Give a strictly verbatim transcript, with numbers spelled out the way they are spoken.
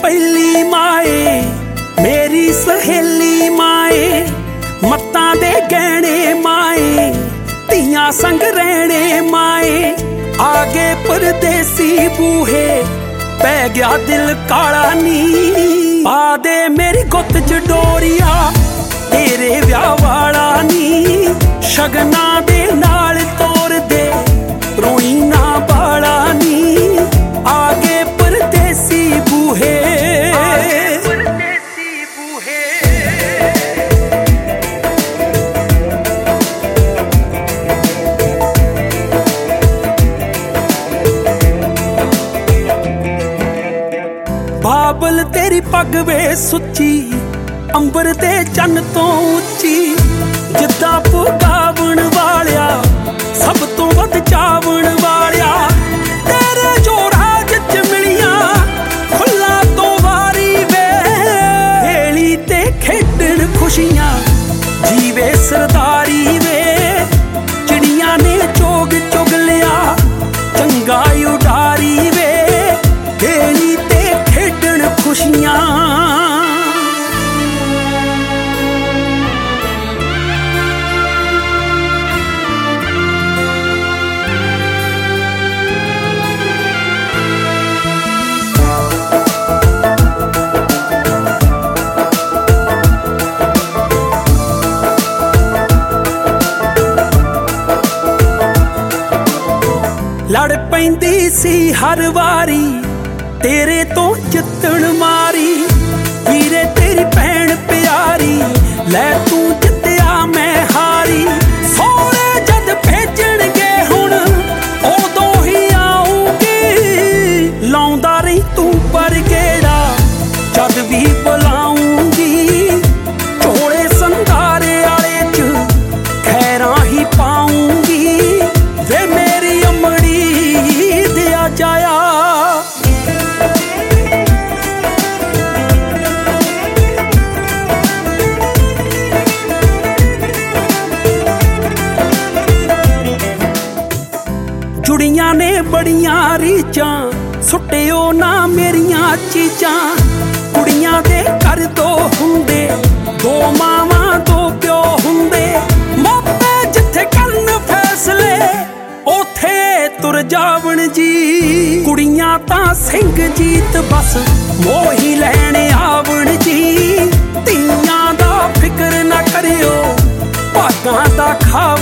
पहली माए मेरी सहेली माए, मत्तां दे गहने माए, तियां संग रहने माए। आगे परदेसी बूहे पै गया दिल काला नी, पा दे मेरी गुत्त च डोरिया तेरे व्याह वाला नी। शगना दे नाल तोर दे रोई ना बाला नी, आगे परदेसी बूहे परदेसी बूहे। बाबल तेरी पग वे सुच्ची, अंबर ते चन्न तो उच्ची, जिद्दां पुगावण वालिया सब तो वध चावण वालिया। तेरे जो राज च मिलियां फुल्लां तो वारी वे, हेली ते खेडण खुशियां जीवे सरदारी वे। चिड़ियां ने चोग चुग लिया चंगा उडारी वे, हेली ते खेडण खुशियां। लड़ पैंदी सी हर वारी तेरे तो जितण मारी, वीरे तेरी भैन प्यारी लै तू जित्या मैं हारी। सोहणे जद भेजणगे हुण उदों ही आऊंगी, लाउंदा रही तू पर गेड़ा जद भी बुलाऊंगी। चोले संधारे आले च खैरां ही पाऊंगी, वे मेरी अमड़ी दिया जाया। जुड़ियां ने बड़ियां रीचां सुटियो ना मेरियां चीजां। कुड़ियां दे घर दो हुंदे, दो मावां दो प्यो हुंदे, मापे जिथे करन फैसले ओथे तुर जावण जी। कुड़ियां तां सिंह जीत बस मोही लैण आवण जी, तियां दा फिक्र ना करियो भागां दा खा